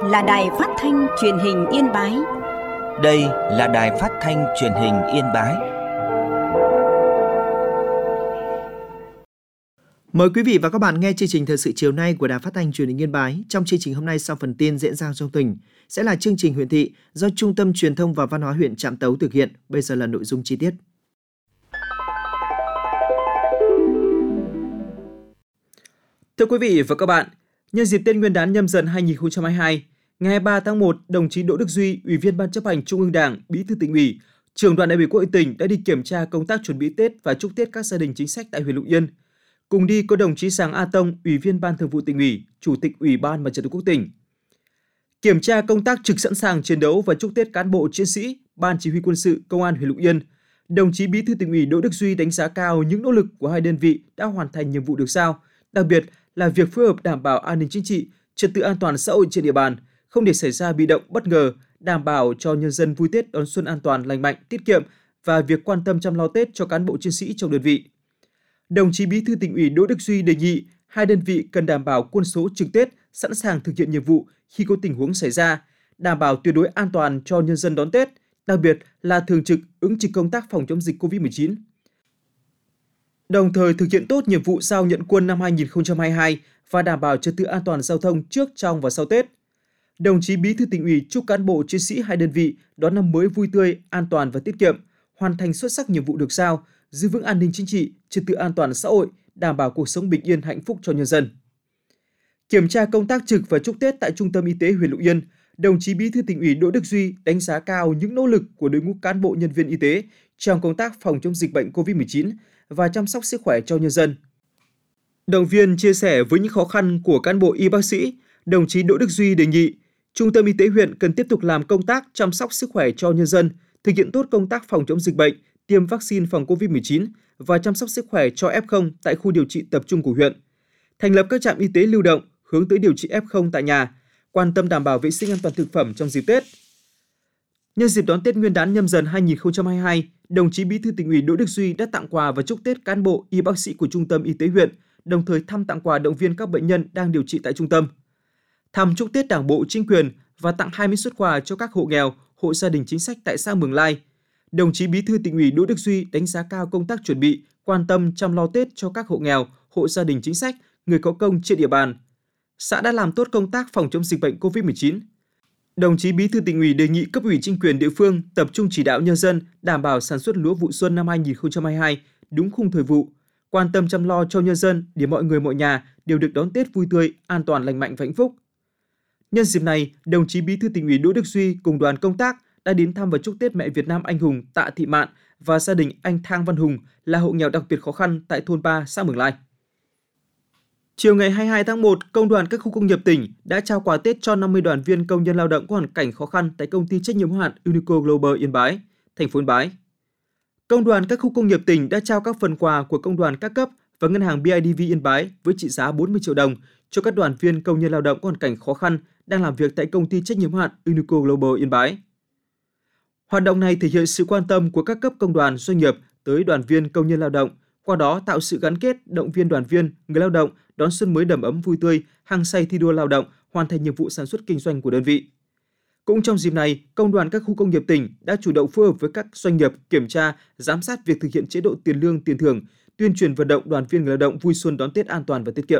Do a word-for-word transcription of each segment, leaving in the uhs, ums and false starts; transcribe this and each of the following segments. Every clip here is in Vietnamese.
là Đài Phát thanh Truyền hình Yên Bái. Đây là Đài Phát thanh Truyền hình Yên Bái. Mời quý vị và các bạn nghe chương trình thời sự chiều nay của Đài Phát thanh Truyền hình Yên Bái. Trong chương trình hôm nay, sau phần tin diễn ra trong tỉnh sẽ là chương trình huyện thị do Trung tâm Truyền thông và Văn hóa huyện Trạm Tấu thực hiện. Bây giờ là nội dung chi tiết. Thưa quý vị và các bạn, nhân dịp Tết Nguyên đán Nhâm Dần hai nghìn không trăm hai mươi hai, ngày hai mươi ba tháng một, đồng chí Đỗ Đức Duy, Ủy viên Ban Chấp hành Trung ương Đảng, Bí thư Tỉnh ủy, Trưởng đoàn đại biểu Quốc hội tỉnh đã đi kiểm tra công tác chuẩn bị Tết và chúc Tết các gia đình chính sách tại huyện Lục Yên. Cùng đi có đồng chí Sàng A Tông, Ủy viên Ban Thường vụ Tỉnh ủy, Chủ tịch Ủy ban Mặt trận Tổ quốc tỉnh. Kiểm tra công tác trực sẵn sàng chiến đấu và chúc Tết cán bộ chiến sĩ, Ban Chỉ huy Quân sự Công an huyện Lục Yên, đồng chí Bí thư Tỉnh ủy Đỗ Đức Duy đánh giá cao những nỗ lực của hai đơn vị đã hoàn thành nhiệm vụ được giao, đặc biệt là việc phối hợp đảm bảo an ninh chính trị, trật tự an toàn xã hội trên địa bàn, không để xảy ra bị động bất ngờ, đảm bảo cho nhân dân vui Tết đón xuân an toàn, lành mạnh, tiết kiệm và việc quan tâm chăm lo Tết cho cán bộ chiến sĩ trong đơn vị. Đồng chí Bí thư Tỉnh ủy Đỗ Đức Duy đề nghị hai đơn vị cần đảm bảo quân số trực Tết sẵn sàng thực hiện nhiệm vụ khi có tình huống xảy ra, đảm bảo tuyệt đối an toàn cho nhân dân đón Tết, đặc biệt là thường trực ứng trực công tác phòng chống dịch covid mười chín. Đồng thời thực hiện tốt nhiệm vụ giao nhận quân năm hai nghìn không trăm hai mươi hai và đảm bảo trật tự an toàn giao thông trước, trong và sau Tết. Đồng chí Bí thư Tỉnh ủy chúc cán bộ chiến sĩ hai đơn vị đón năm mới vui tươi, an toàn và tiết kiệm, hoàn thành xuất sắc nhiệm vụ được giao, giữ vững an ninh chính trị, trật tự an toàn xã hội, đảm bảo cuộc sống bình yên hạnh phúc cho nhân dân. Kiểm tra công tác trực và chúc Tết tại Trung tâm Y tế huyện Lục Yên, đồng chí Bí thư Tỉnh ủy Đỗ Đức Duy đánh giá cao những nỗ lực của đội ngũ cán bộ nhân viên y tế trong công tác phòng chống dịch bệnh covid mười chín và chăm sóc sức khỏe cho nhân dân. Động viên chia sẻ với những khó khăn của cán bộ y bác sĩ, đồng chí Đỗ Đức Duy đề nghị Trung tâm Y tế huyện cần tiếp tục làm công tác chăm sóc sức khỏe cho nhân dân, thực hiện tốt công tác phòng chống dịch bệnh, tiêm vaccine phòng covid mười chín và chăm sóc sức khỏe cho ép không tại khu điều trị tập trung của huyện. Thành lập các trạm y tế lưu động hướng tới điều trị ép không tại nhà, quan tâm đảm bảo vệ sinh an toàn thực phẩm trong dịp Tết. Nhân dịp đón Tết Nguyên đán Nhâm Dần hai nghìn không trăm hai mươi hai, đồng chí Bí thư Tỉnh ủy Đỗ Đức Duy đã tặng quà và chúc Tết cán bộ y bác sĩ của Trung tâm Y tế huyện, đồng thời thăm tặng quà động viên các bệnh nhân đang điều trị tại trung tâm. Thăm chúc Tết Đảng bộ, chính quyền và tặng hai mươi suất quà cho các hộ nghèo, hộ gia đình chính sách tại xã Mường Lai. Đồng chí Bí thư Tỉnh ủy Đỗ Đức Duy đánh giá cao công tác chuẩn bị, quan tâm chăm lo Tết cho các hộ nghèo, hộ gia đình chính sách, người có công trên địa bàn. Xã đã làm tốt công tác phòng chống dịch bệnh covid mười chín. Đồng chí Bí thư Tỉnh ủy đề nghị cấp ủy chính quyền địa phương tập trung chỉ đạo nhân dân đảm bảo sản xuất lúa vụ xuân năm hai nghìn không trăm hai mươi hai đúng khung thời vụ, quan tâm chăm lo cho nhân dân để mọi người mọi nhà đều được đón Tết vui tươi, an toàn, lành mạnh và hạnh phúc. Nhân dịp này, đồng chí Bí thư Tỉnh ủy Đỗ Đức Duy cùng đoàn công tác đã đến thăm và chúc Tết mẹ Việt Nam anh hùng Tạ Thị Mạn và gia đình anh Thang Văn Hùng là hộ nghèo đặc biệt khó khăn tại thôn ba, xã Mường Lai. Chiều ngày hai mươi hai tháng một, Công đoàn các khu công nghiệp tỉnh đã trao quà Tết cho năm mươi đoàn viên công nhân lao động có hoàn cảnh khó khăn tại công ty trách nhiệm hữu hạn Unico Global Yên Bái, thành phố Yên Bái. Công đoàn các khu công nghiệp tỉnh đã trao các phần quà của công đoàn các cấp và ngân hàng bê i đê vê Yên Bái với trị giá bốn mươi triệu đồng cho các đoàn viên công nhân lao động có hoàn cảnh khó khăn đang làm việc tại công ty trách nhiệm hữu hạn Unico Global Yên Bái. Hoạt động này thể hiện sự quan tâm của các cấp công đoàn doanh nghiệp tới đoàn viên công nhân lao động, qua đó tạo sự gắn kết, động viên đoàn viên, người lao động đón xuân mới đầm ấm vui tươi, hăng say thi đua lao động, hoàn thành nhiệm vụ sản xuất kinh doanh của đơn vị. Cũng trong dịp này, Công đoàn các khu công nghiệp tỉnh đã chủ động phối hợp với các doanh nghiệp kiểm tra, giám sát việc thực hiện chế độ tiền lương, tiền thưởng, tuyên truyền vận động đoàn viên người lao động vui xuân đón Tết an toàn và tiết kiệm.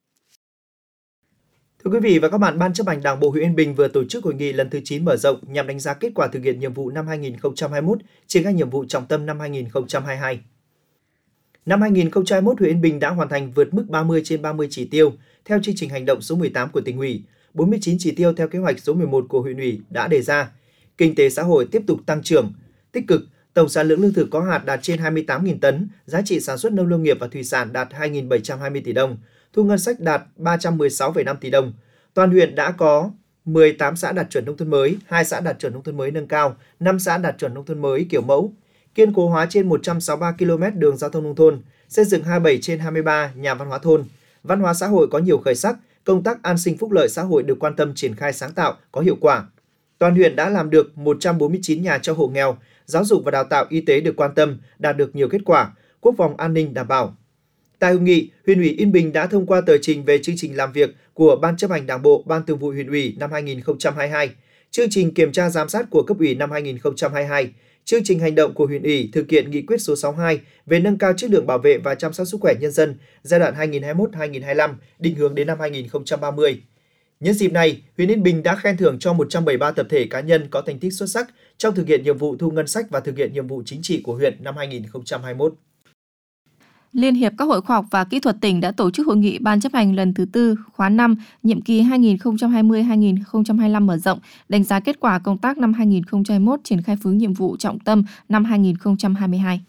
Thưa quý vị và các bạn, Ban Chấp hành Đảng bộ huyện Yên Bình vừa tổ chức hội nghị lần thứ chín mở rộng nhằm đánh giá kết quả thực hiện nhiệm vụ năm hai nghìn không trăm hai mươi mốt, triển khai nhiệm vụ trọng tâm năm hai nghìn không trăm hai mươi hai. Năm hai nghìn không trăm hai mươi mốt, huyện Yên Bình đã hoàn thành vượt mức ba mươi trên ba mươi chỉ tiêu theo chương trình hành động số mười tám của Tỉnh ủy, bốn mươi chín chỉ tiêu theo kế hoạch số mười một của huyện ủy đã đề ra. Kinh tế xã hội tiếp tục tăng trưởng tích cực, tổng sản lượng lương thực có hạt đạt trên hai mươi tám nghìn tấn, giá trị sản xuất nông lâm nghiệp và thủy sản đạt hai nghìn bảy trăm hai mươi tỷ đồng, thu ngân sách đạt ba trăm mười sáu phẩy năm tỷ đồng. Toàn huyện đã có mười tám xã đạt chuẩn nông thôn mới, hai xã đạt chuẩn nông thôn mới nâng cao, năm xã đạt chuẩn nông thôn mới kiểu mẫu. Kiên cố hóa trên một trăm sáu mươi ba ki lô mét đường giao thông nông thôn, xây dựng hai mươi bảy trên hai mươi ba nhà văn hóa thôn. Văn hóa xã hội có nhiều khởi sắc, công tác an sinh phúc lợi xã hội được quan tâm triển khai sáng tạo, có hiệu quả. Toàn huyện đã làm được một trăm bốn mươi chín nhà cho hộ nghèo, giáo dục và đào tạo y tế được quan tâm, đạt được nhiều kết quả, quốc phòng an ninh đảm bảo. Tại hội nghị, Huyện ủy Yên Bình đã thông qua tờ trình về chương trình làm việc của Ban Chấp hành Đảng bộ, Ban Thường vụ Huyện ủy năm hai nghìn không trăm hai mươi hai, chương trình kiểm tra giám sát của cấp ủy năm hai nghìn không trăm hai mươi hai, chương trình hành động của huyện ủy thực hiện nghị quyết số sáu mươi hai về nâng cao chất lượng bảo vệ và chăm sóc sức khỏe nhân dân giai đoạn hai nghìn không trăm hai mươi mốt đến hai nghìn không trăm hai mươi lăm, định hướng đến năm hai nghìn không trăm ba mươi. Nhân dịp này, huyện Yên Bình đã khen thưởng cho một trăm bảy mươi ba tập thể cá nhân có thành tích xuất sắc trong thực hiện nhiệm vụ thu ngân sách và thực hiện nhiệm vụ chính trị của huyện năm hai nghìn không trăm hai mươi mốt. Liên hiệp các hội khoa học và kỹ thuật tỉnh đã tổ chức hội nghị Ban chấp hành lần thứ tư khóa năm, nhiệm kỳ hai nghìn không trăm hai mươi đến hai nghìn không trăm hai mươi lăm mở rộng, đánh giá kết quả công tác năm hai nghìn không trăm hai mươi mốt, triển khai phương nhiệm vụ trọng tâm năm hai nghìn không trăm hai mươi hai.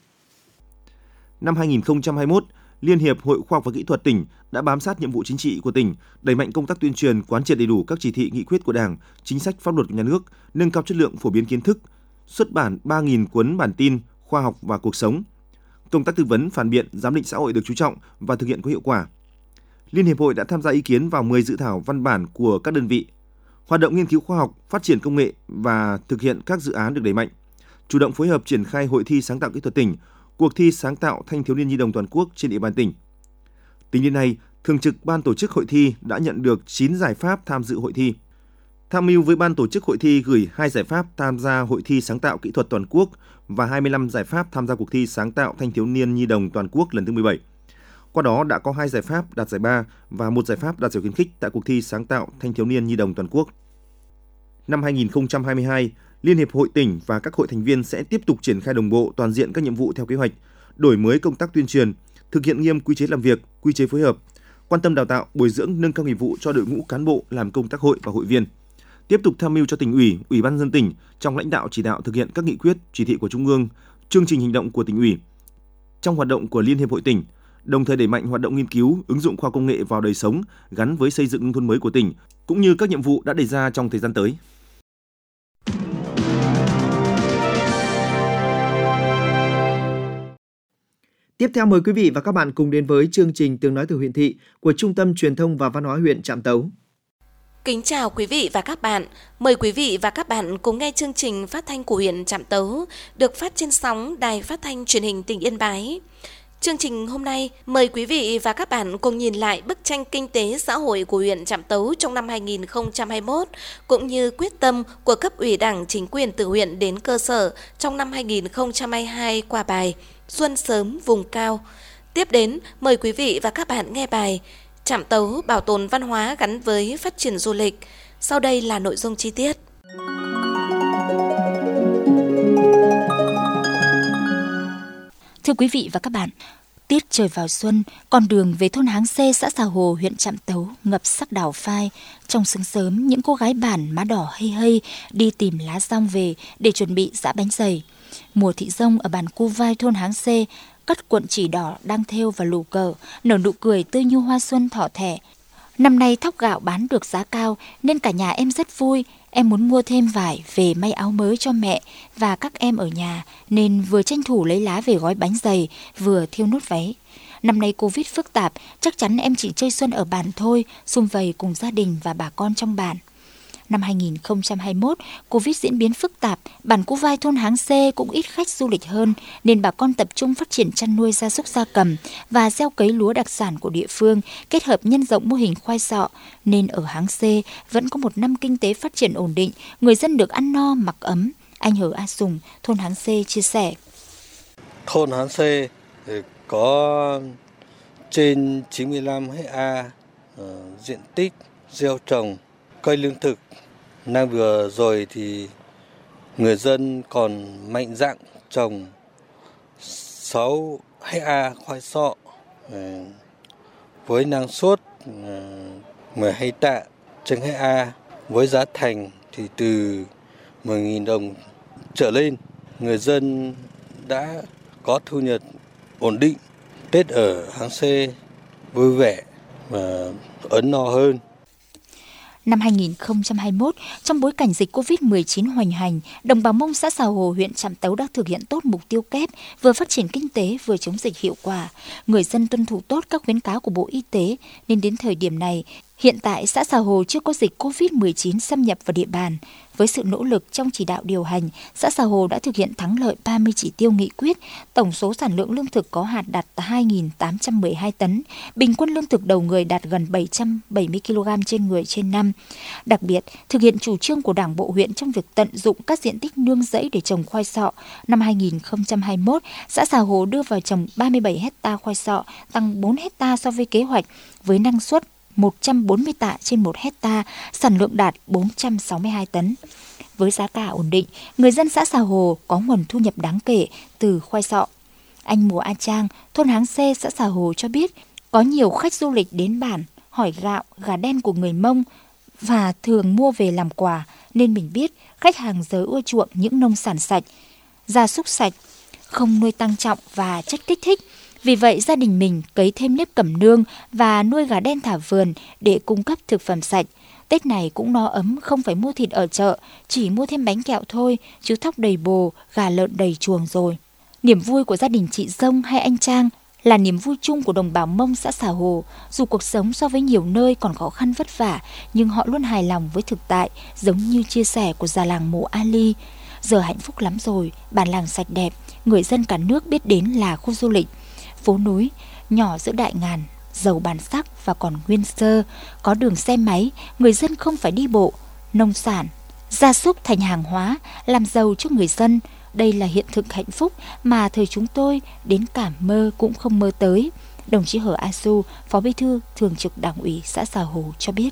Năm hai nghìn không trăm hai mươi mốt, Liên hiệp Hội Khoa học và Kỹ thuật tỉnh đã bám sát nhiệm vụ chính trị của tỉnh, đẩy mạnh công tác tuyên truyền, quán triệt đầy đủ các chỉ thị, nghị quyết của Đảng, chính sách pháp luật của nhà nước, nâng cao chất lượng phổ biến kiến thức, xuất bản ba nghìn cuốn bản tin khoa học và cuộc sống. Công tác tư vấn, phản biện, giám định xã hội được chú trọng và thực hiện có hiệu quả. Liên hiệp hội đã tham gia ý kiến vào mười dự thảo văn bản của các đơn vị. Hoạt động nghiên cứu khoa học, phát triển công nghệ và thực hiện các dự án được đẩy mạnh. Chủ động phối hợp triển khai hội thi sáng tạo kỹ thuật tỉnh, cuộc thi sáng tạo thanh thiếu niên nhi đồng toàn quốc trên địa bàn tỉnh. Tính đến nay, Thường trực Ban tổ chức hội thi đã nhận được chín giải pháp tham dự hội thi. Tham mưu với Ban tổ chức hội thi gửi hai giải pháp tham gia hội thi sáng tạo kỹ thuật toàn quốc và hai mươi lăm giải pháp tham gia cuộc thi sáng tạo thanh thiếu niên nhi đồng toàn quốc lần thứ mười bảy. Qua đó đã có hai giải pháp đạt giải ba và một giải pháp đạt giải khuyến khích tại cuộc thi sáng tạo thanh thiếu niên nhi đồng toàn quốc. Năm hai nghìn không trăm hai mươi hai, Liên hiệp hội tỉnh và các hội thành viên sẽ tiếp tục triển khai đồng bộ toàn diện các nhiệm vụ theo kế hoạch, đổi mới công tác tuyên truyền, thực hiện nghiêm quy chế làm việc, quy chế phối hợp, quan tâm đào tạo, bồi dưỡng nâng cao nghiệp vụ cho đội ngũ cán bộ làm công tác hội và hội viên. Tiếp tục tham mưu cho tỉnh ủy, ủy ban nhân dân tỉnh trong lãnh đạo chỉ đạo thực hiện các nghị quyết, chỉ thị của Trung ương, chương trình hành động của tỉnh ủy. Trong hoạt động của Liên hiệp hội tỉnh, đồng thời đẩy mạnh hoạt động nghiên cứu, ứng dụng khoa học công nghệ vào đời sống gắn với xây dựng nông thôn mới của tỉnh, cũng như các nhiệm vụ đã đề ra trong thời gian tới. Tiếp theo mời quý vị và các bạn cùng đến với chương trình Tiếng nói từ huyện thị của Trung tâm Truyền thông và Văn hóa huyện Trạm Tấu. Kính chào quý vị và các bạn. Mời quý vị và các bạn cùng nghe chương trình phát thanh của huyện Trạm Tấu được phát trên sóng Đài Phát thanh Truyền hình tỉnh Yên Bái. Chương trình hôm nay mời quý vị và các bạn cùng nhìn lại bức tranh kinh tế xã hội của huyện Trạm Tấu trong năm hai nghìn không trăm hai mươi mốt, cũng như quyết tâm của cấp ủy Đảng, chính quyền từ huyện đến cơ sở trong năm hai nghìn không trăm hai mươi hai qua bài Xuân sớm vùng cao. Tiếp đến, mời quý vị và các bạn nghe bài Trạm Tấu bảo tồn văn hóa gắn với phát triển du lịch. Sau đây là nội dung chi tiết. Thưa quý vị và các bạn, tiết trời vào xuân, con đường về thôn Háng Xê, xã Xà Hồ, huyện Trạm Tấu ngập sắc đào phai. Trong sương sớm, những cô gái bản má đỏ hây hây đi tìm lá dong về để chuẩn bị giã bánh dày. Mùa thị dông ở bản Cu Vai, thôn Háng Xê, cất cuộn chỉ đỏ đang thêu và lù cờ, nở nụ cười tươi như hoa xuân thỏ thẻ. Năm nay thóc gạo bán được giá cao nên cả nhà em rất vui. Em muốn mua thêm vải về may áo mới cho mẹ và các em ở nhà, nên vừa tranh thủ lấy lá về gói bánh dày, vừa thiêu nốt váy. Năm nay Covid phức tạp, chắc chắn em chỉ chơi xuân ở bản thôi, sum vầy cùng gia đình và bà con trong bản. Năm hai nghìn không trăm hai mươi mốt, Covid diễn biến phức tạp, bản Cu Vai thôn Háng Xê cũng ít khách du lịch hơn, nên bà con tập trung phát triển chăn nuôi gia súc gia cầm và gieo cấy lúa đặc sản của địa phương, kết hợp nhân rộng mô hình khoai sọ, nên ở Háng Xê vẫn có một năm kinh tế phát triển ổn định, người dân được ăn no mặc ấm. Anh Hờ A Sùng, thôn Háng Xê chia sẻ. Thôn Háng Xê có trên chín mươi lăm héc ta uh, diện tích gieo trồng cây lương thực. Năm vừa rồi thì người dân còn mạnh dạn trồng sáu héc ta khoai sọ với năng suất mười hai tạ trên héc ta, với giá thành thì từ mười nghìn đồng trở lên. Người dân đã có thu nhập ổn định, Tết ở Háng Xê vui vẻ và ấm no hơn. Năm hai nghìn không trăm hai mươi mốt, trong bối cảnh dịch Covid mười chín hoành hành, đồng bào Mông xã Xà Hồ, huyện Trạm Tấu đã thực hiện tốt mục tiêu kép vừa phát triển kinh tế vừa chống dịch hiệu quả. Người dân tuân thủ tốt các khuyến cáo của Bộ Y tế, nên đến thời điểm này, Hiện tại, xã Xà Hồ chưa có dịch cô vít mười chín xâm nhập vào địa bàn. Với sự nỗ lực trong chỉ đạo điều hành, xã Xà Hồ đã thực hiện thắng lợi ba mươi chỉ tiêu nghị quyết, tổng số sản lượng lương thực có hạt đạt hai nghìn tám trăm mười hai tấn, bình quân lương thực đầu người đạt gần bảy trăm bảy mươi ki lô gam trên người trên năm. Đặc biệt, thực hiện chủ trương của Đảng bộ huyện trong việc tận dụng các diện tích nương rẫy để trồng khoai sọ. Năm hai nghìn không trăm hai mươi mốt, xã Xà Hồ đưa vào trồng ba mươi bảy héc ta khoai sọ, tăng bốn héc ta so với kế hoạch, với năng suất một trăm bốn mươi tạ trên một hecta, sản lượng đạt bốn trăm sáu mươi hai tấn. Với giá cả ổn định, người dân xã Xà Hồ có nguồn thu nhập đáng kể từ khoai sọ. Anh Mùa A Trang, thôn Háng Xê, xã Xà Hồ cho biết, có nhiều khách du lịch đến bản hỏi gạo, gà đen của người Mông và thường mua về làm quà, nên mình biết khách hàng giờ ưa chuộng những nông sản sạch, gia súc sạch, không nuôi tăng trọng và chất kích thích. Vì vậy, gia đình mình cấy thêm nếp cẩm nương và nuôi gà đen thả vườn để cung cấp thực phẩm sạch. Tết này cũng no ấm, không phải mua thịt ở chợ, chỉ mua thêm bánh kẹo thôi, chứ thóc đầy bồ, gà lợn đầy chuồng rồi. Niềm vui của gia đình chị Dông hay anh Trang là niềm vui chung của đồng bào Mông xã Xà Hồ. Dù cuộc sống so với nhiều nơi còn khó khăn vất vả, nhưng họ luôn hài lòng với thực tại, giống như chia sẻ của già làng Mộ Ali. Giờ hạnh phúc lắm rồi, bản làng sạch đẹp, người dân cả nước biết đến là khu du lịch. Phố núi, nhỏ giữa đại ngàn, giàu bản sắc và còn nguyên sơ, có đường xe máy, người dân không phải đi bộ, nông sản, gia súc thành hàng hóa, làm giàu cho người dân. Đây là hiện thực hạnh phúc mà thời chúng tôi đến cả mơ cũng không mơ tới. Đồng chí Hờ A Su, Phó Bí thư Thường trực Đảng ủy xã Xà Hồ cho biết.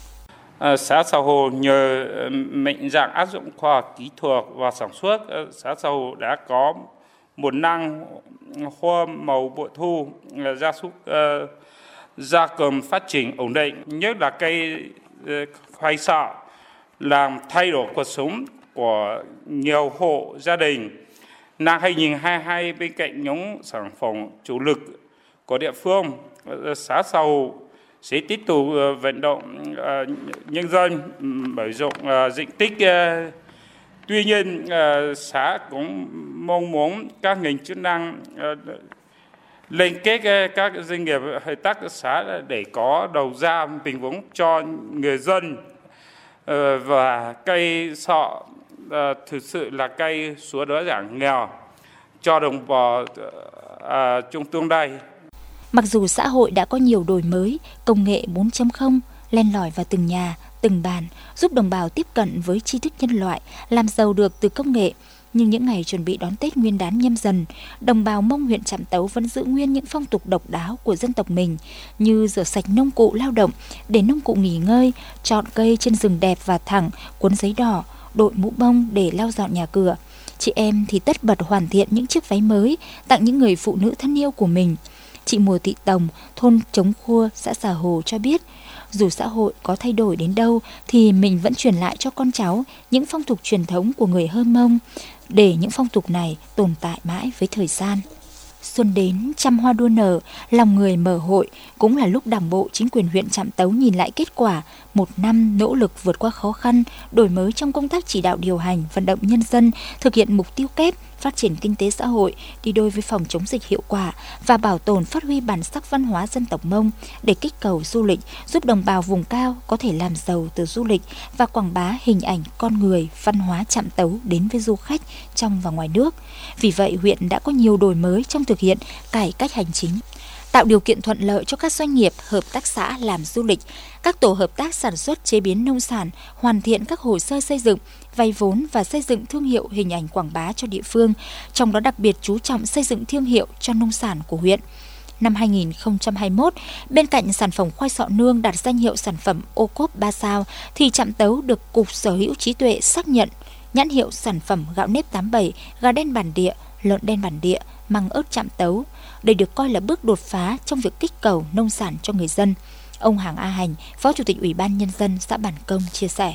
À, xã Xà Hồ nhờ mạnh dạn áp dụng khoa học kỹ thuật và sản xuất, xã Xà Hồ đã có một năng hoa màu bội thu, gia súc uh, gia cầm phát triển ổn định, nhất là cây uh, khoai sọ làm thay đổi cuộc sống của nhiều hộ gia đình. Năm hai nghìn không trăm hai mươi hai, bên cạnh những sản phẩm chủ lực của địa phương, xã Xà Hồ sẽ tiếp tục vận động uh, nhân dân mở rộng uh, diện tích. Uh, Tuy nhiên, uh, xã cũng mong muốn các ngành chức năng uh, liên kết uh, các doanh nghiệp hợp tác xã để có đầu ra bền vững cho người dân, uh, và cây sọ uh, thực sự là cây xóa đói giảm nghèo cho đồng bào uh, trong tương lai. Mặc dù xã hội đã có nhiều đổi mới, công nghệ bốn chấm không len lỏi vào từng nhà, từng bàn, giúp đồng bào tiếp cận với tri thức nhân loại, làm giàu được từ công nghệ. Nhưng những ngày chuẩn bị đón Tết Nguyên đán Nhâm Dần, đồng bào Mông huyện Trạm Tấu vẫn giữ nguyên những phong tục độc đáo của dân tộc mình, như rửa sạch nông cụ lao động, để nông cụ nghỉ ngơi, chọn cây trên rừng đẹp và thẳng, cuốn giấy đỏ, đội mũ bông để lau dọn nhà cửa. Chị em thì tất bật hoàn thiện những chiếc váy mới, tặng những người phụ nữ thân yêu của mình. Chị Mùa Thị Tồng, thôn Trống Khua, xã Xà Hồ cho biết, dù xã hội có thay đổi đến đâu thì mình vẫn truyền lại cho con cháu những phong tục truyền thống của người Hơ Mông, để những phong tục này tồn tại mãi với thời gian. Xuân đến trăm hoa đua nở, lòng người mở hội, cũng là lúc Đảng bộ, chính quyền huyện Trạm Tấu nhìn lại kết quả một năm nỗ lực vượt qua khó khăn, đổi mới trong công tác chỉ đạo điều hành, vận động nhân dân, thực hiện mục tiêu kép phát triển kinh tế xã hội đi đôi với phòng chống dịch hiệu quả và bảo tồn phát huy bản sắc văn hóa dân tộc Mông để kích cầu du lịch, giúp đồng bào vùng cao có thể làm giàu từ du lịch và quảng bá hình ảnh con người, văn hóa Trạm Tấu đến với du khách trong và ngoài nước. Vì vậy, huyện đã có nhiều đổi mới trong thực hiện cải cách hành chính, tạo điều kiện thuận lợi cho các doanh nghiệp, hợp tác xã làm du lịch, các tổ hợp tác sản xuất chế biến nông sản, hoàn thiện các hồ sơ xây dựng, vay vốn và xây dựng thương hiệu hình ảnh quảng bá cho địa phương, trong đó đặc biệt chú trọng xây dựng thương hiệu cho nông sản của huyện. Năm hai nghìn không trăm hai mươi mốt, bên cạnh sản phẩm khoai sọ nương đạt danh hiệu sản phẩm ô cốp ba sao, thì Trạm Tấu được Cục Sở hữu trí tuệ xác nhận nhãn hiệu sản phẩm gạo nếp tám bảy, gà đen bản địa, lợn đen bản địa, măng ớt Trạm Tấu. Đây được coi là bước đột phá trong việc kích cầu nông sản cho người dân. Ông Hằng A Hành, Phó Chủ tịch Ủy ban Nhân dân xã Bản Công chia sẻ.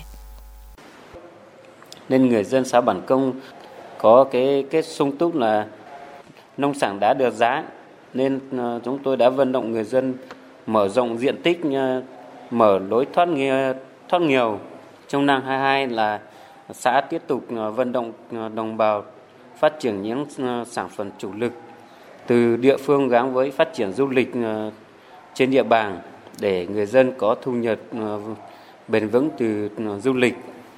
Nên người dân xã Bản Công có cái kết sung túc là nông sản đã được giá, nên chúng tôi đã vận động người dân mở rộng diện tích, mở lối thoát nghèo, thoát nghèo. Trong năm hai mươi hai là xã tiếp tục vận động đồng bào phát triển những sản phẩm chủ lực từ địa phương gắn với phát triển du lịch trên địa bàn, để người dân có thu nhập bền vững từ du lịch.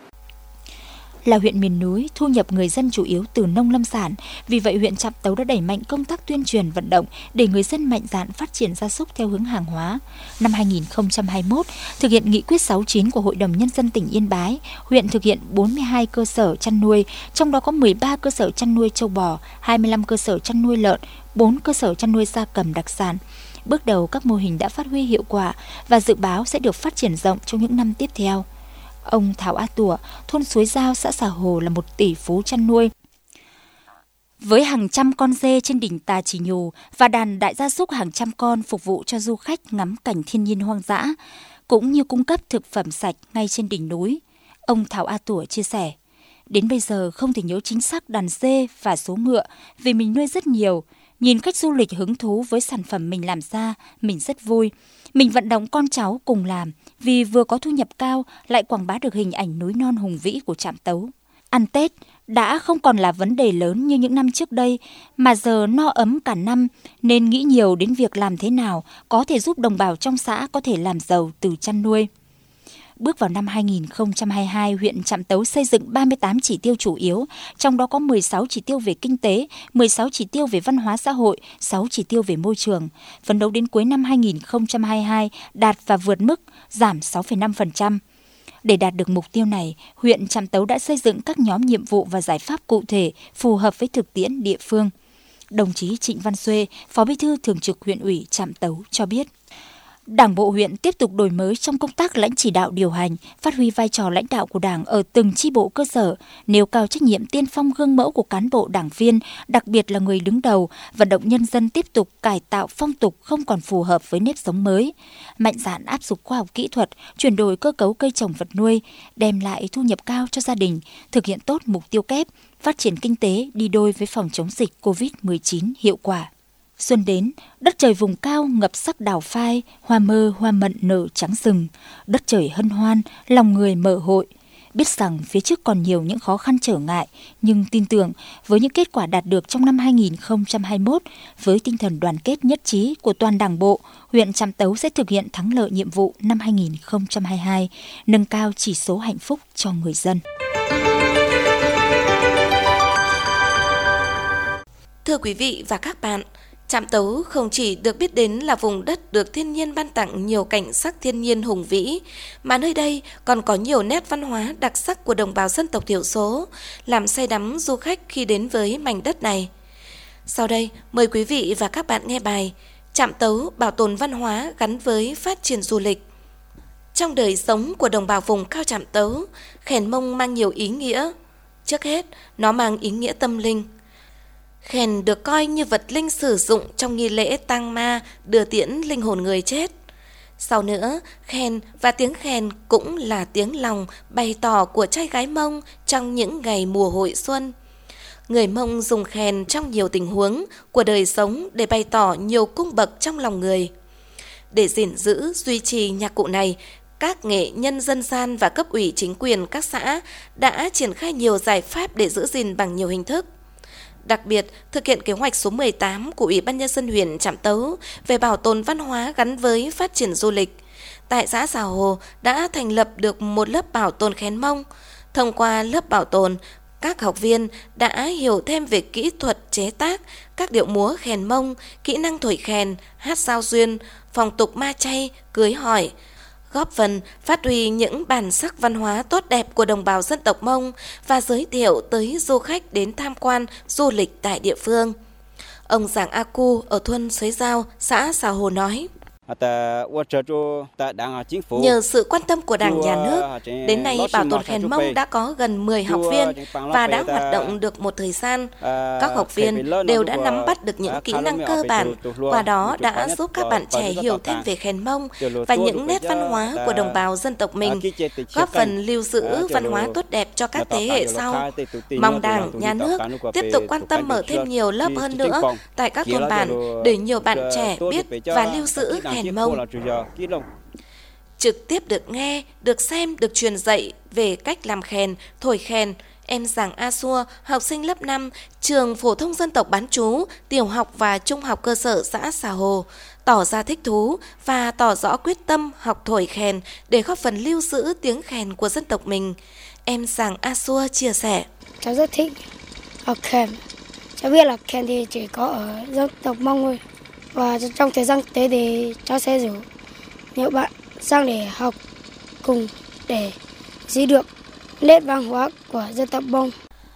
Là huyện miền núi, thu nhập người dân chủ yếu từ nông lâm sản. Vì vậy, huyện Trạm Tấu đã đẩy mạnh công tác tuyên truyền vận động để người dân mạnh dạn phát triển gia súc theo hướng hàng hóa. Năm hai nghìn không trăm hai mươi mốt, thực hiện nghị quyết sáu mươi chín của Hội đồng Nhân dân tỉnh Yên Bái, huyện thực hiện bốn mươi hai cơ sở chăn nuôi, trong đó có mười ba cơ sở chăn nuôi trâu bò, hai mươi lăm cơ sở chăn nuôi lợn, bốn cơ sở chăn nuôi gia cầm đặc sản. Bước đầu, các mô hình đã phát huy hiệu quả và dự báo sẽ được phát triển rộng trong những năm tiếp theo. Ông Thảo A Tủa, thôn Suối Giao, xã Xà Hồ là một tỷ phú chăn nuôi. Với hàng trăm con dê trên đỉnh Tà Chỉ Nhù và đàn đại gia súc hàng trăm con phục vụ cho du khách ngắm cảnh thiên nhiên hoang dã, cũng như cung cấp thực phẩm sạch ngay trên đỉnh núi. Ông Thảo A Tủa chia sẻ, đến bây giờ không thể nhớ chính xác đàn dê và số ngựa vì mình nuôi rất nhiều. Nhìn khách du lịch hứng thú với sản phẩm mình làm ra, mình rất vui. Mình vận động con cháu cùng làm vì vừa có thu nhập cao lại quảng bá được hình ảnh núi non hùng vĩ của Trạm Tấu. Ăn Tết đã không còn là vấn đề lớn như những năm trước đây, mà giờ no ấm cả năm nên nghĩ nhiều đến việc làm thế nào có thể giúp đồng bào trong xã có thể làm giàu từ chăn nuôi. Bước vào năm hai nghìn không trăm hai mươi hai, huyện Trạm Tấu xây dựng ba mươi tám chỉ tiêu chủ yếu, trong đó có mười sáu chỉ tiêu về kinh tế, mười sáu chỉ tiêu về văn hóa xã hội, sáu chỉ tiêu về môi trường. Phấn đấu đến cuối năm hai nghìn không trăm hai mươi hai đạt và vượt mức, giảm sáu phẩy năm phần trăm. Để đạt được mục tiêu này, huyện Trạm Tấu đã xây dựng các nhóm nhiệm vụ và giải pháp cụ thể phù hợp với thực tiễn địa phương. Đồng chí Trịnh Văn Xuê, Phó Bí thư Thường trực huyện ủy Trạm Tấu cho biết, Đảng bộ huyện tiếp tục đổi mới trong công tác lãnh chỉ đạo điều hành, phát huy vai trò lãnh đạo của Đảng ở từng chi bộ cơ sở, nêu cao trách nhiệm tiên phong gương mẫu của cán bộ đảng viên, đặc biệt là người đứng đầu, vận động nhân dân tiếp tục cải tạo phong tục không còn phù hợp với nếp sống mới, mạnh dạn áp dụng khoa học kỹ thuật, chuyển đổi cơ cấu cây trồng vật nuôi, đem lại thu nhập cao cho gia đình, thực hiện tốt mục tiêu kép, phát triển kinh tế đi đôi với phòng chống dịch covid mười chín hiệu quả. Xuân đến, đất trời vùng cao ngập sắc đào phai, hoa mơ hoa mận nở trắng rừng, đất trời hân hoan, lòng người mở hội. Biết rằng phía trước còn nhiều những khó khăn trở ngại, nhưng tin tưởng với những kết quả đạt được trong năm hai nghìn không trăm hai mươi mốt, với tinh thần đoàn kết nhất trí của toàn Đảng bộ, huyện Trạm Tấu sẽ thực hiện thắng lợi nhiệm vụ năm hai nghìn không trăm hai mươi hai, nâng cao chỉ số hạnh phúc cho người dân. Thưa quý vị và các bạn, Trạm Tấu không chỉ được biết đến là vùng đất được thiên nhiên ban tặng nhiều cảnh sắc thiên nhiên hùng vĩ, mà nơi đây còn có nhiều nét văn hóa đặc sắc của đồng bào dân tộc thiểu số, làm say đắm du khách khi đến với mảnh đất này. Sau đây, mời quý vị và các bạn nghe bài Trạm Tấu bảo tồn văn hóa gắn với phát triển du lịch. Trong đời sống của đồng bào vùng cao Trạm Tấu, khèn mông mang nhiều ý nghĩa. Trước hết, nó mang ý nghĩa tâm linh. Khèn được coi như vật linh sử dụng trong nghi lễ tang ma đưa tiễn linh hồn người chết. Sau nữa, khèn và tiếng khèn cũng là tiếng lòng bày tỏ của trai gái Mông trong những ngày mùa hội xuân. Người Mông dùng khèn trong nhiều tình huống của đời sống để bày tỏ nhiều cung bậc trong lòng người. Để gìn giữ, duy trì nhạc cụ này, các nghệ nhân dân gian và cấp ủy chính quyền các xã đã triển khai nhiều giải pháp để giữ gìn bằng nhiều hình thức. Đặc biệt, thực hiện kế hoạch số mười tám của Ủy ban Nhân dân huyện Trạm Tấu về bảo tồn văn hóa gắn với phát triển du lịch, tại xã Xà Hồ đã thành lập được một lớp bảo tồn khèn Mông. Thông qua lớp bảo tồn, các học viên đã hiểu thêm về kỹ thuật chế tác, các điệu múa khèn Mông, kỹ năng thổi khèn, hát giao duyên, phong tục ma chay, cưới hỏi, góp phần phát huy những bản sắc văn hóa tốt đẹp của đồng bào dân tộc Mông và giới thiệu tới du khách đến tham quan du lịch tại địa phương. Ông Giàng A Cu ở thôn Suối Giao, xã Xà Hồ nói: Nhờ sự quan tâm của Đảng, Nhà nước, đến nay bảo tồn khèn Mông đã có gần mười học viên và đã hoạt động được một thời gian. Các học viên đều đã nắm bắt được những kỹ năng cơ bản, qua đó đã giúp các bạn trẻ hiểu thêm về khèn Mông và những nét văn hóa của đồng bào dân tộc mình, góp phần lưu giữ văn hóa tốt đẹp cho các thế hệ sau. Mong Đảng, Nhà nước tiếp tục quan tâm mở thêm nhiều lớp hơn nữa tại các thôn bản để nhiều bạn trẻ biết và lưu giữ khèn Mông. Trực tiếp được nghe, được xem, được truyền dạy về cách làm khèn, thổi khèn, em Giàng A Xua, học sinh lớp năm, trường phổ thông dân tộc bán trú, tiểu học và trung học cơ sở xã Xà Hồ, tỏ ra thích thú và tỏ rõ quyết tâm học thổi khen để góp phần lưu giữ tiếng khen của dân tộc mình. Em Giàng A Xua chia sẻ. Cháu rất thích học khen. Cháu biết là khen thì chỉ có ở dân tộc Mông thôi. Và trong thời gian tới thì cháu sẽ rủ nhiều bạn sang để học cùng để giữ được nét văn hóa của dân tộc Mông.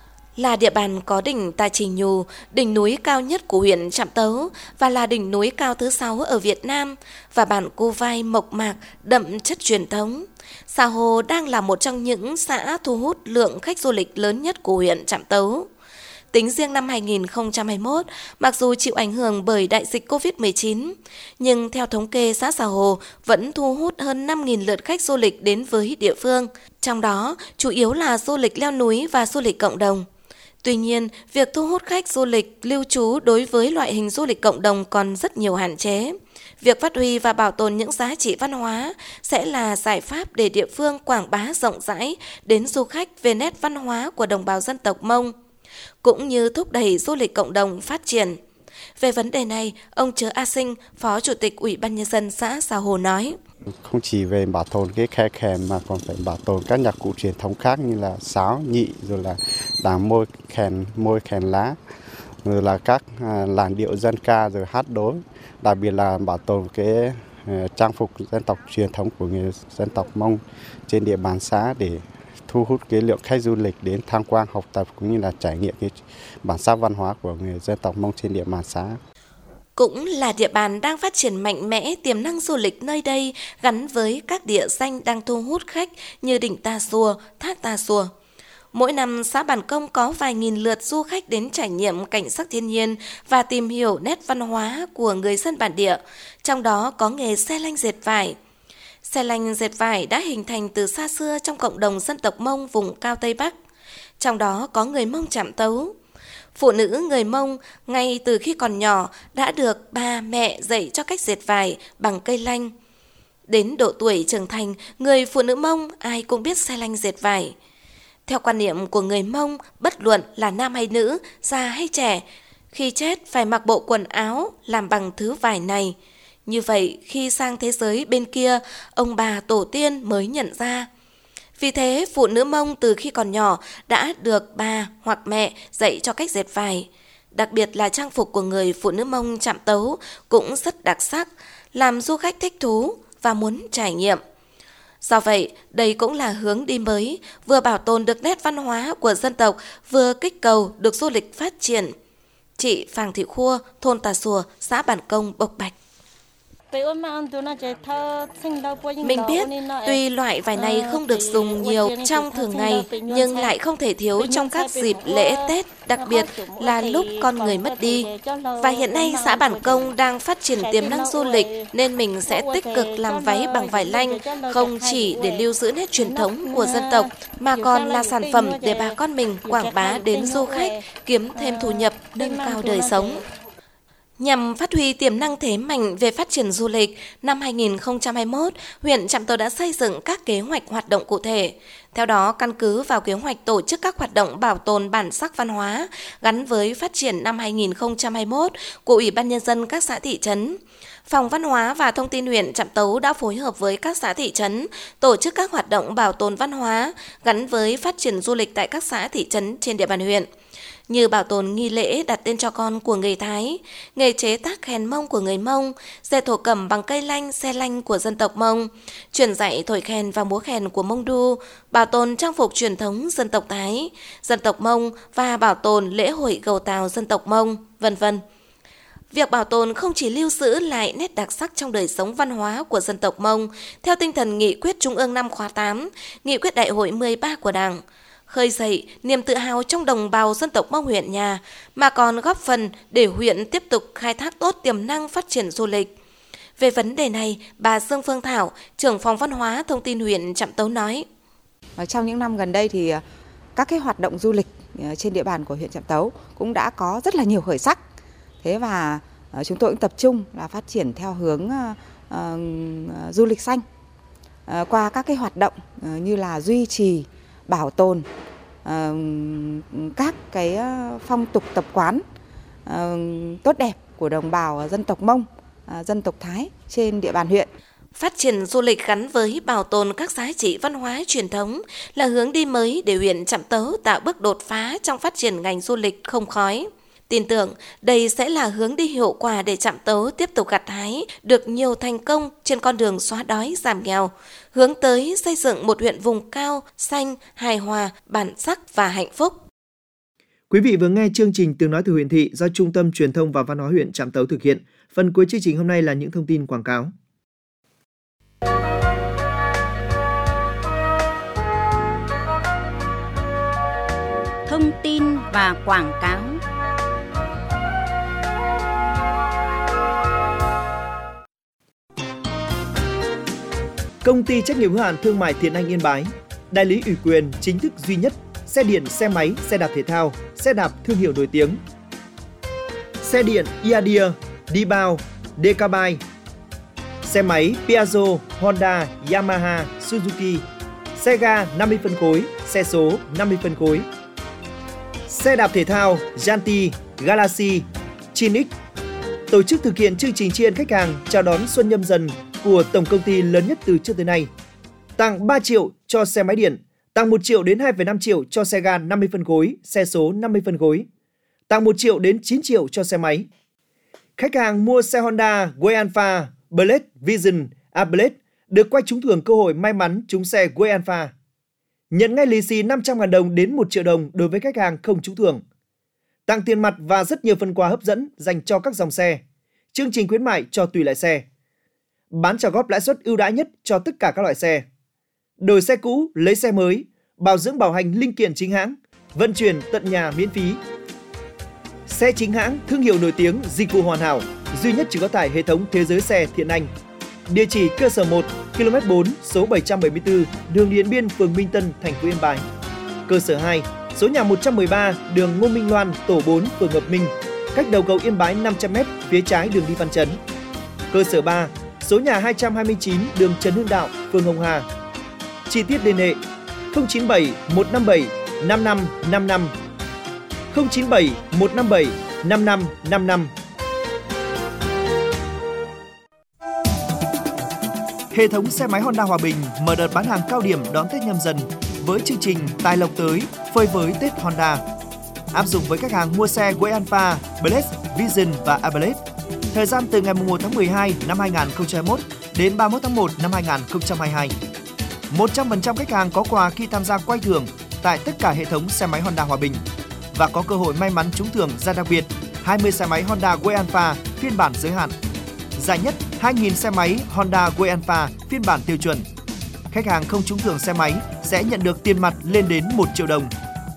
Là địa bàn có đỉnh Tà Trì Nhù, đỉnh núi cao nhất của huyện Trạm Tấu và là đỉnh núi cao thứ sáu ở Việt Nam và bản Cô Vai mộc mạc đậm chất truyền thống. Xà Hồ đang là một trong những xã thu hút lượng khách du lịch lớn nhất của huyện Trạm Tấu. Tính riêng năm hai nghìn không trăm hai mươi mốt, mặc dù chịu ảnh hưởng bởi đại dịch covid mười chín, nhưng theo thống kê xã Xà Hồ vẫn thu hút hơn năm nghìn lượt khách du lịch đến với địa phương, trong đó chủ yếu là du lịch leo núi và du lịch cộng đồng. Tuy nhiên, việc thu hút khách du lịch lưu trú đối với loại hình du lịch cộng đồng còn rất nhiều hạn chế. Việc phát huy và bảo tồn những giá trị văn hóa sẽ là giải pháp để địa phương quảng bá rộng rãi đến du khách về nét văn hóa của đồng bào dân tộc Mông, cũng như thúc đẩy du lịch cộng đồng phát triển. Về vấn đề này, ông Chớ A Sinh, Phó Chủ tịch Ủy ban Nhân dân xã Xà Hồ nói. Không chỉ về bảo tồn cái khe khen mà còn phải bảo tồn các nhạc cụ truyền thống khác như là sáo, nhị, rồi là đàn môi khen, môi khen lá, rồi là các làn điệu dân ca, rồi hát đối. Đặc biệt là bảo tồn cái trang phục dân tộc truyền thống của người dân tộc Mông trên địa bàn xã để thu hút cái lượng khách du lịch đến tham quan, học tập cũng như là trải nghiệm cái bản sắc văn hóa của người dân tộc Mông trên địa bàn xã. Cũng là địa bàn đang phát triển mạnh mẽ tiềm năng du lịch nơi đây gắn với các địa danh đang thu hút khách như đỉnh Ta Xua, thác Ta Xua. Mỗi năm, xã Bản Công có vài nghìn lượt du khách đến trải nghiệm cảnh sắc thiên nhiên và tìm hiểu nét văn hóa của người dân bản địa, trong đó có nghề xe lanh dệt vải. Xe lanh dệt vải đã hình thành từ xa xưa trong cộng đồng dân tộc Mông vùng cao Tây Bắc, trong đó có người Mông Trạm Tấu. Phụ nữ người Mông ngay từ khi còn nhỏ đã được ba mẹ dạy cho cách dệt vải bằng cây lanh. Đến độ tuổi trưởng thành, người phụ nữ Mông ai cũng biết xe lanh dệt vải. Theo quan niệm của người Mông, bất luận là nam hay nữ, già hay trẻ, khi chết phải mặc bộ quần áo làm bằng thứ vải này. Như vậy, khi sang thế giới bên kia, ông bà tổ tiên mới nhận ra. Vì thế, phụ nữ Mông từ khi còn nhỏ đã được bà hoặc mẹ dạy cho cách dệt vải. Đặc biệt là trang phục của người phụ nữ Mông Trạm Tấu cũng rất đặc sắc, làm du khách thích thú và muốn trải nghiệm. Do vậy, đây cũng là hướng đi mới, vừa bảo tồn được nét văn hóa của dân tộc, vừa kích cầu được du lịch phát triển. Chị Phàng Thị Khua, thôn Tà Xùa, xã Bản Công, Bộc Bạch. Mình biết, tuy loại vải này không được dùng nhiều trong thường ngày, nhưng lại không thể thiếu trong các dịp lễ Tết, đặc biệt là lúc con người mất đi. Và hiện nay xã Bản Công đang phát triển tiềm năng du lịch, nên mình sẽ tích cực làm váy bằng vải lanh, không chỉ để lưu giữ nét truyền thống của dân tộc, mà còn là sản phẩm để bà con mình quảng bá đến du khách, kiếm thêm thu nhập, nâng cao đời sống. Nhằm phát huy tiềm năng thế mạnh về phát triển du lịch, năm hai nghìn không trăm hai mươi mốt, huyện Trạm Tấu đã xây dựng các kế hoạch hoạt động cụ thể. Theo đó, căn cứ vào kế hoạch tổ chức các hoạt động bảo tồn bản sắc văn hóa gắn với phát triển năm hai nghìn không trăm hai mươi mốt của Ủy ban Nhân dân các xã thị trấn, Phòng Văn hóa và Thông tin huyện Trạm Tấu đã phối hợp với các xã thị trấn tổ chức các hoạt động bảo tồn văn hóa gắn với phát triển du lịch tại các xã thị trấn trên địa bàn huyện, như bảo tồn nghi lễ đặt tên cho con của người Thái, nghề chế tác khen Mông của người Mông, dệt thổ cẩm bằng cây lanh, xe lanh của dân tộc Mông, truyền dạy thổi khen và múa khen của Mông Du, bảo tồn trang phục truyền thống dân tộc Thái, dân tộc Mông và bảo tồn lễ hội gầu Tàu dân tộc Mông, vân vân. Việc bảo tồn không chỉ lưu giữ lại nét đặc sắc trong đời sống văn hóa của dân tộc Mông, theo tinh thần nghị quyết Trung ương năm khóa tám, nghị quyết đại hội mười ba của Đảng, khơi dậy niềm tự hào trong đồng bào dân tộc Mông huyện nhà, mà còn góp phần để huyện tiếp tục khai thác tốt tiềm năng phát triển du lịch. Về vấn đề này, bà Dương Phương Thảo, trưởng phòng văn hóa thông tin huyện Trạm Tấu nói. Trong những năm gần đây thì các cái hoạt động du lịch trên địa bàn của huyện Trạm Tấu cũng đã có rất là nhiều khởi sắc. Thế và chúng tôi cũng tập trung là phát triển theo hướng uh, du lịch xanh uh, qua các cái hoạt động uh, như là duy trì, bảo tồn các cái phong tục tập quán tốt đẹp của đồng bào dân tộc Mông, dân tộc Thái trên địa bàn huyện. Phát triển du lịch gắn với bảo tồn các giá trị văn hóa truyền thống là hướng đi mới để huyện Trạm Tấu tạo bước đột phá trong phát triển ngành du lịch không khói. Tin tưởng đây sẽ là hướng đi hiệu quả để Trạm Tấu tiếp tục gặt hái được nhiều thành công trên con đường xóa đói giảm nghèo, hướng tới xây dựng một huyện vùng cao, xanh, hài hòa, bản sắc và hạnh phúc. Quý vị vừa nghe chương trình Tiếng nói từ huyện thị do Trung tâm Truyền thông và Văn hóa huyện Trạm Tấu thực hiện. Phần cuối chương trình hôm nay là những thông tin quảng cáo. Thông tin và quảng cáo. Công ty trách nhiệm hữu hạn thương mại Thiện Anh Yên Bái, đại lý ủy quyền chính thức duy nhất xe điện, xe máy, xe đạp thể thao, xe đạp thương hiệu nổi tiếng. Xe điện Iadia, Dibao, Decabai, xe máy Piaggio, Honda, Yamaha, Suzuki, xe ga năm mươi phân khối, xe số năm mươi phân khối. Xe đạp thể thao Yanti, Galaxy, Chinix. Tổ chức thực hiện chương trình tri ân khách hàng chào đón Xuân Nhâm Dần của tổng công ty lớn nhất từ trước tới nay. Tặng ba triệu cho xe máy điện, tặng một triệu đến hai phẩy năm triệu cho xe ga năm mươi phân khối, xe số năm mươi phân khối. Tặng một triệu đến chín triệu cho xe máy. Khách hàng mua xe Honda Way Alpha, Blade, Vision, Ablade được quay trúng thưởng cơ hội may mắn trúng xe Way Alpha. Nhận ngay lì xì năm trăm nghìn đồng đến một triệu đồng đối với khách hàng không trúng thưởng. Tặng tiền mặt và rất nhiều phần quà hấp dẫn dành cho các dòng xe. Chương trình khuyến mại cho tùy loại xe. Bán trả góp lãi suất ưu đãi nhất cho tất cả các loại xe. Đổi xe cũ, lấy xe mới, bảo dưỡng bảo hành linh kiện chính hãng, vận chuyển tận nhà miễn phí. Xe chính hãng, thương hiệu nổi tiếng, dịch vụ hoàn hảo, duy nhất chỉ có tại hệ thống Thế giới xe Thiện Anh. Địa chỉ cơ sở một, ki lô mét bốn, số bảy trăm bảy mươi tư, đường Điện Biên, phường Minh Tân, thành phố Yên Bái. Cơ sở hai, số nhà một trăm mười ba, đường Ngô Minh Loan, tổ bốn, phường Hợp Minh, cách đầu cầu Yên Bái năm trăm mét, phía trái đường đi Văn Chấn. Cơ sở ba, số nhà hai trăm hai mươi chín, đường Trần Hưng Đạo, phường Hồng Hà. Chi tiết liên hệ không chín bảy một năm bảy năm năm năm năm, không chín bảy một năm bảy năm năm năm năm. Hệ thống xe máy Honda Hòa Bình mở đợt bán hàng cao điểm đón Tết Nhâm Dần với chương trình Tài lộc tới, phơi với Tết Honda. Áp dụng với khách hàng mua xe Way Alpha, Blade, Vision và Ablade. Thời gian từ ngày mùng một tháng mười hai năm hai nghìn không trăm hai mươi mốt đến ba mươi mốt tháng một năm hai nghìn không trăm hai mươi hai. một trăm phần trăm khách hàng có quà khi tham gia quay thưởng tại tất cả hệ thống xe máy Honda Hòa Bình và có cơ hội may mắn trúng thưởng giải đặc biệt hai mươi xe máy Honda Way Alpha phiên bản giới hạn. Giải nhất hai nghìn xe máy Honda Way Alpha phiên bản tiêu chuẩn. Khách hàng không trúng thưởng xe máy sẽ nhận được tiền mặt lên đến một triệu đồng.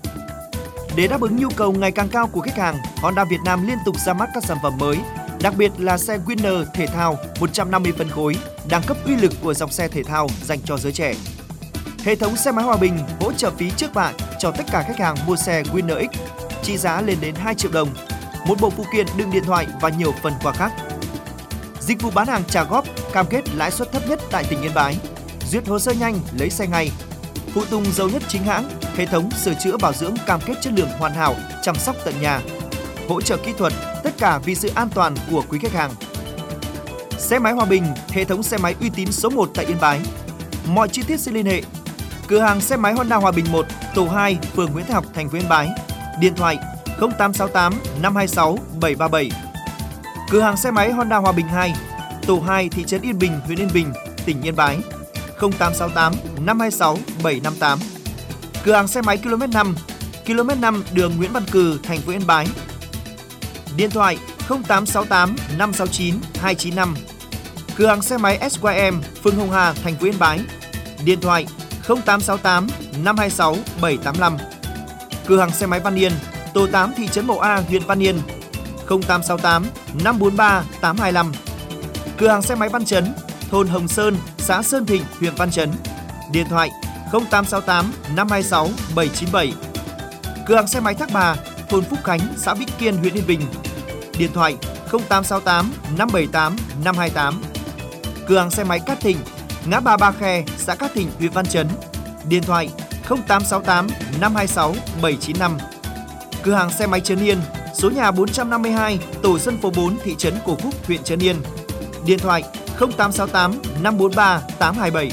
Để đáp ứng nhu cầu ngày càng cao của khách hàng, Honda Việt Nam liên tục ra mắt các sản phẩm mới, đặc biệt là xe Winner thể thao một trăm năm mươi phân khối, đẳng cấp uy lực của dòng xe thể thao dành cho giới trẻ. Hệ thống xe máy Hòa Bình hỗ trợ phí trước bạ cho tất cả khách hàng mua xe Winner X, trị giá lên đến hai triệu đồng, một bộ phụ kiện đựng điện thoại và nhiều phần quà khác. Dịch vụ bán hàng trả góp, cam kết lãi suất thấp nhất tại tỉnh Yên Bái, duyệt hồ sơ nhanh, lấy xe ngay. Phụ tùng dầu nhất chính hãng, hệ thống sửa chữa bảo dưỡng cam kết chất lượng hoàn hảo, chăm sóc tận nhà. Hỗ trợ kỹ thuật, tất cả vì sự an toàn của quý khách hàng. Xe máy Hòa Bình, hệ thống xe máy uy tín số một tại Yên Bái. Mọi chi tiết xin liên hệ. Cửa hàng xe máy Honda Hòa Bình một, tổ hai, phường Nguyễn Thái Học, thành phố Yên Bái. Điện thoại không tám sáu tám năm hai sáu bảy ba bảy. Cửa hàng xe máy Honda Hòa Bình hai, tổ hai, thị trấn Yên Bình, huyện Yên Bình, tỉnh Yên Bái. không tám sáu tám năm hai sáu bảy năm tám. Cửa hàng xe máy ki lô mét năm, ki lô mét năm, đường Nguyễn Văn Cừ, thành phố Yên Bái. Điện thoại không tám sáu tám năm sáu chín hai chín năm. Cửa hàng xe máy ét y em, phường Hồng Hà, thành phố Yên Bái. Điện thoại không tám sáu tám năm hai sáu bảy tám năm. Cửa hàng xe máy Văn Yên, tổ tám, thị trấn Mậu A, huyện Văn Yên. không tám sáu tám năm bốn ba tám hai lăm. Cửa hàng xe máy Văn Chấn, thôn Hồng Sơn, xã Sơn Thịnh, huyện Văn Chấn. Điện thoại không tám sáu tám năm hai sáu bảy chín bảy. Cửa hàng xe máy Thác Bà, thôn Phúc Khánh, xã Vĩnh Kiên, huyện Yên Bình. Điện thoại không tám sáu tám năm bảy tám năm hai tám. Cửa hàng xe máy Cát Thịnh, ngã ba Ba Khe, xã Cát Thịnh, huyện Văn Chấn. Điện thoại không tám sáu tám năm hai sáu bảy chín năm. Cửa hàng xe máy Trấn Yên, số nhà bốn trăm năm mươi hai, tổ dân phố bốn, thị trấn Cổ Phúc, huyện Trấn Yên. Điện thoại không tám sáu tám năm bốn ba tám hai bảy.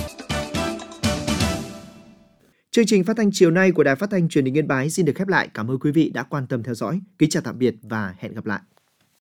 Chương trình phát thanh chiều nay của Đài Phát thanh Truyền hình Yên Bái xin được khép lại. Cảm ơn quý vị đã quan tâm theo dõi. Kính chào tạm biệt và hẹn gặp lại.